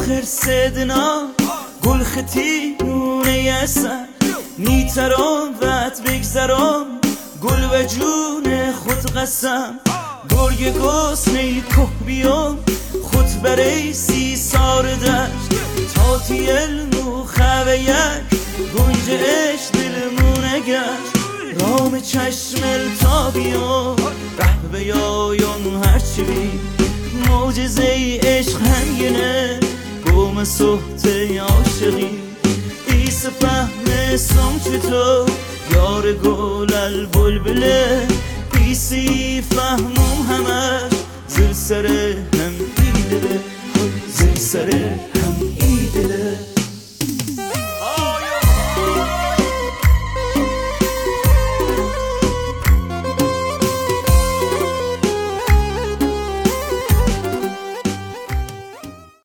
آخر سدنا گل خطی نونه یسن نیتران وقت بگذران گل و جون خود قسم گرگ گسنه که بیام خود برای سی سار دشت تا تی علمو خویک گنجش دلمونه گشت رام چشمل تا بیام قهوه یایان هرچی بی معجزه عشق هنگنه گم صحت عاشقی ایس فهم سمت تو یار گل البلبله